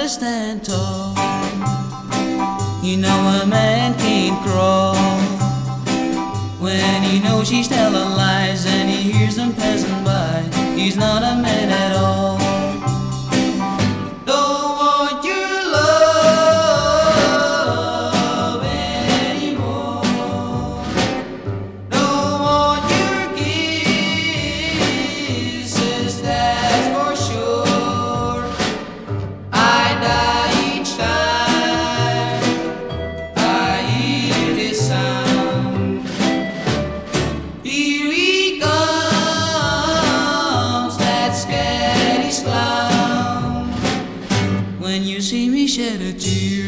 stand tall. You know a man can't crawl when he knows she's telling lies and he hears them passing by. He's not a man at all. Don't want your love anymore. Don't want your kisses, that's for sure. I die each time I hear this sound. Here he comes, that scary clown. When you see me shed a tear,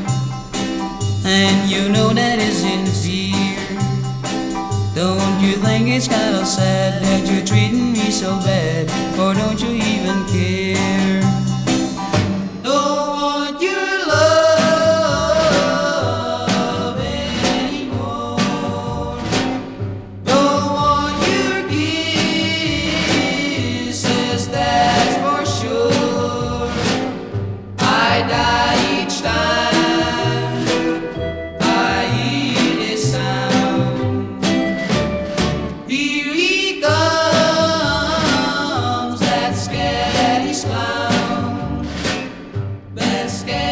and you know that is sincere, don't you think it's kind of sad that you're treating me so bad, or don't you even care? Don't want your love anymore. Don't want your kisses, that's for sure. I die each time I hear this sound. Here he comes, that scary clown, that scary